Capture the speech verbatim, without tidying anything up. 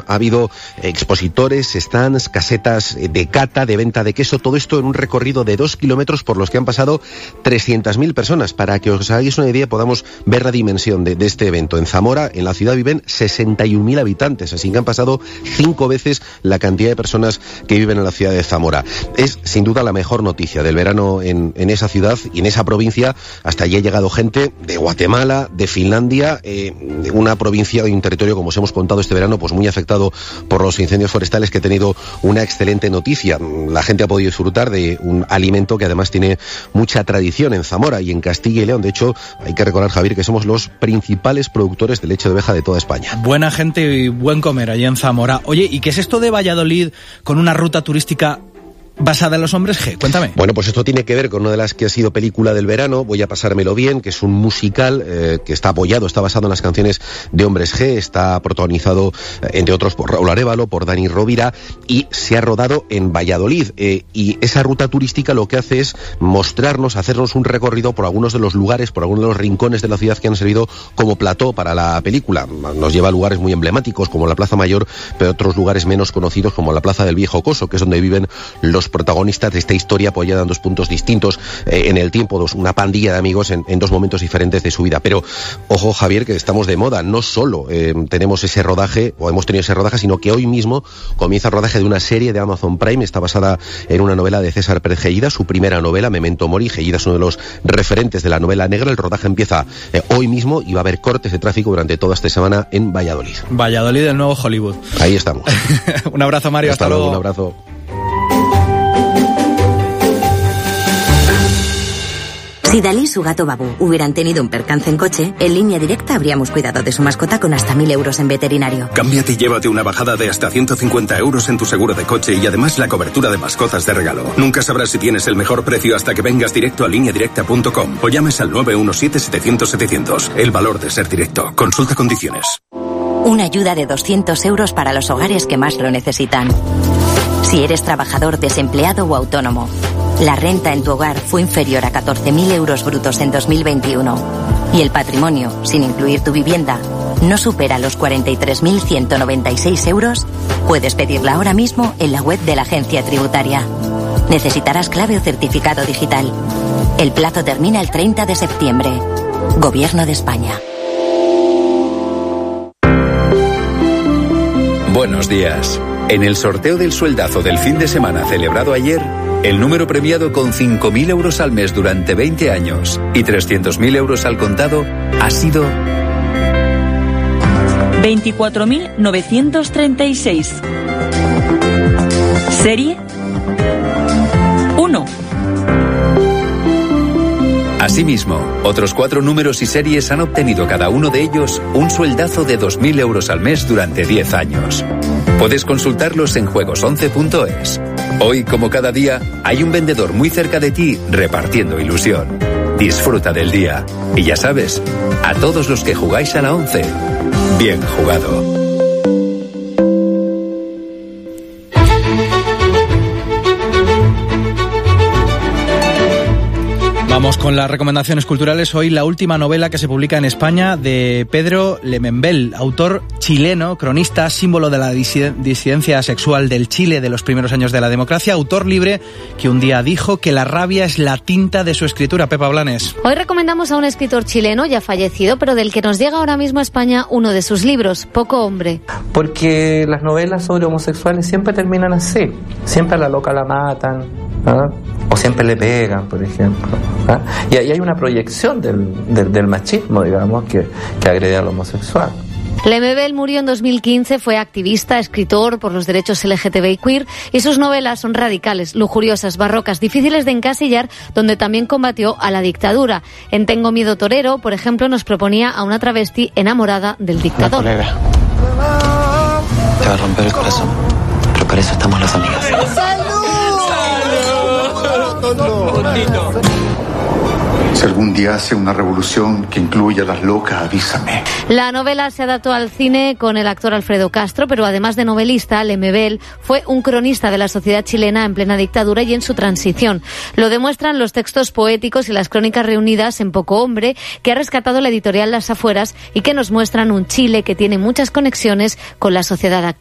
Ha habido expositores, stands, casetas de cata, de venta de queso, todo esto en un recorrido de dos kilómetros por los que han pasado trescientas mil personas. Para que os hagáis una idea, podamos ver la dimensión de, de este evento. En Zamora, en la ciudad, viven sesenta y un mil habitantes, así que han pasado cinco veces la cantidad de personas que viven en la ciudad de Zamora. Es sin duda la mejor noticia del verano en, en esa ciudad y en esa provincia. Hasta allí ha llegado gente de Guatemala, de Finlandia, eh, de una provincia y un territorio, como os hemos contado este verano, pues muy afectado por los incendios forestales, que ha tenido una excelente noticia. La gente ha podido disfrutar de un alimento que además tiene mucha tradición en Zamora y en Castilla y León. De hecho, hay que recordar, Javier, que somos los principales productores de leche de oveja de toda España. Buena gente y buen comer allí en Zamora. Oye, ¿y qué es esto de Valladolid con una ruta turística basada en los hombres G? Cuéntame. Bueno, pues esto tiene que ver con una de las que ha sido película del verano, Voy a pasármelo bien, que es un musical eh, que está apoyado, está basado en las canciones de Hombres G, está protagonizado, eh, entre otros, por Raúl Arévalo, por Dani Rovira, y se ha rodado en Valladolid. Eh, y esa ruta turística lo que hace es mostrarnos, hacernos un recorrido por algunos de los lugares, por algunos de los rincones de la ciudad que han servido como plató para la película. Nos lleva a lugares muy emblemáticos, como la Plaza Mayor, pero otros lugares menos conocidos, como la Plaza del Viejo Coso, que es donde viven los protagonistas de esta historia apoyada en dos puntos distintos eh, en el tiempo, dos, una pandilla de amigos en, en dos momentos diferentes de su vida. Pero ojo, Javier, que estamos de moda, no solo eh, tenemos ese rodaje, o hemos tenido ese rodaje, sino que hoy mismo comienza el rodaje de una serie de Amazon Prime. Está basada en una novela de César Pérez Gellida, su primera novela, Memento Mori. Gellida es uno de los referentes de la novela negra. El rodaje empieza eh, hoy mismo y va a haber cortes de tráfico durante toda esta semana en Valladolid. Valladolid, el nuevo Hollywood. Ahí estamos. Un abrazo, Mario, hasta, hasta luego. Un abrazo. Si Dalí y su gato Babu hubieran tenido un percance en coche, en Línea Directa habríamos cuidado de su mascota con hasta mil euros en veterinario. Cámbiate y llévate una bajada de hasta ciento cincuenta euros en tu seguro de coche y además la cobertura de mascotas de regalo. Nunca sabrás si tienes el mejor precio hasta que vengas directo a línea directa punto com o llames al nueve uno siete, setecientos, setecientos. El valor de ser directo. Consulta condiciones. Una ayuda de doscientos euros para los hogares que más lo necesitan. Si eres trabajador desempleado o autónomo, la renta en tu hogar fue inferior a catorce mil euros brutos en dos mil veintiuno y el patrimonio, sin incluir tu vivienda, no supera los cuarenta y tres mil ciento noventa y seis euros, puedes pedirla ahora mismo en la web de la agencia tributaria. Necesitarás clave o certificado digital. El plazo termina el treinta de septiembre. Gobierno de España. Buenos días. En el sorteo del sueldazo del fin de semana celebrado ayer, el número premiado con cinco mil euros al mes durante veinte años y trescientos mil euros al contado ha sido veinticuatro mil novecientos treinta y seis. Serie uno. Asimismo, otros cuatro números y series han obtenido cada uno de ellos un sueldazo de dos mil euros al mes durante diez años. Puedes consultarlos en juegos once punto es. Hoy, como cada día, hay un vendedor muy cerca de ti repartiendo ilusión. Disfruta del día. Y ya sabes, a todos los que jugáis a la once, bien jugado. Vamos con las recomendaciones culturales. Hoy la última novela que se publica en España de Pedro Lemembel, autor chileno, cronista, símbolo de la disidencia sexual del Chile de los primeros años de la democracia, autor libre que un día dijo que la rabia es la tinta de su escritura. Pepa Blanes. Hoy recomendamos a un escritor chileno ya fallecido, pero del que nos llega ahora mismo a España uno de sus libros, Poco hombre. Porque las novelas sobre homosexuales siempre terminan así, siempre a la loca la matan, ¿ah? O siempre le pegan, por ejemplo, ¿ah? Y ahí hay una proyección del, del, del machismo, digamos, que, que agrede al homosexual. Lemebel murió en dos mil quince, fue activista, escritor por los derechos L G T B y queer, y sus novelas son radicales, lujuriosas, barrocas, difíciles de encasillar, donde también combatió a la dictadura. En Tengo miedo torero, por ejemplo, nos proponía a una travesti enamorada del dictador. Una colega. Te va a romper el corazón, pero para eso estamos las amigas. ¡Salud! Si algún día hace una revolución que incluya a las locas, avísame. La novela se adaptó al cine con el actor Alfredo Castro, pero además de novelista, Lemebel fue un cronista de la sociedad chilena en plena dictadura y en su transición. Lo demuestran los textos poéticos y las crónicas reunidas en Poco hombre, que ha rescatado la editorial Las Afueras y que nos muestran un Chile que tiene muchas conexiones con la sociedad actual.